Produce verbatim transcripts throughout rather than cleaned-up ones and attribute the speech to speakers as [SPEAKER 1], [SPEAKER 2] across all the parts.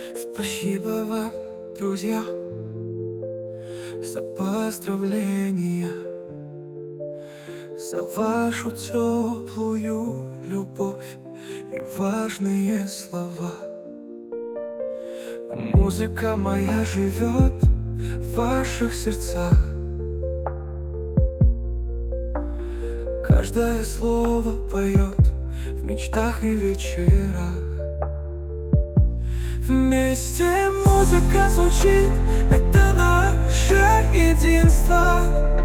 [SPEAKER 1] Спасибо вам, друзья, за поздравления, за вашу теплую любовь и важные слова. Музыка моя живет в ваших сердцах. Каждое слово поет в мечтах и вечерах. Вместе музыка звучит, это наше единство.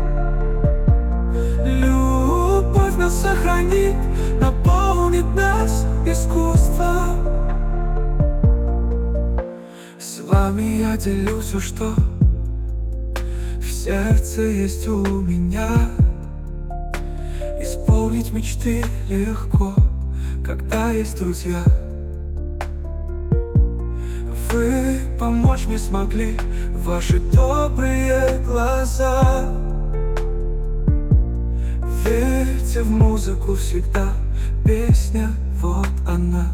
[SPEAKER 1] Любовь нас сохранит, наполнит нас искусство. С вами я делюсь все, что в сердце есть у меня. Исполнить мечты легко, когда есть друзья. Вы помочь мне смогли, ваши добрые глаза. Верьте в музыку всегда, песня вот она.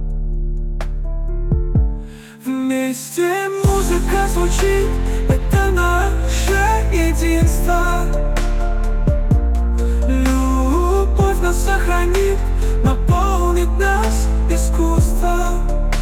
[SPEAKER 1] Вместе музыка звучит, это наше единство. Любовь нас сохранит, наполнит нас искусство.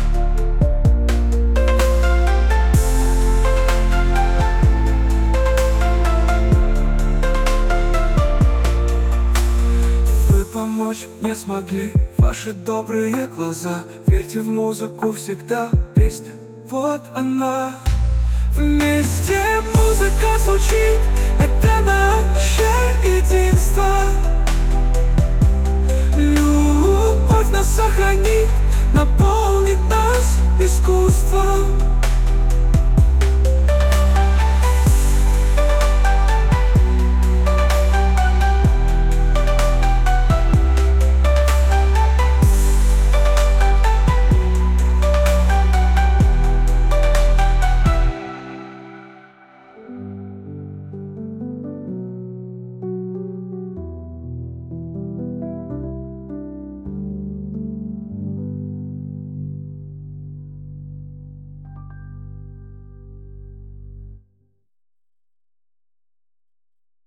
[SPEAKER 1] Помочь мне смогли ваши добрые глаза. Верьте в музыку всегда, песня вот она. Вместе музыка звучит, это наше единство.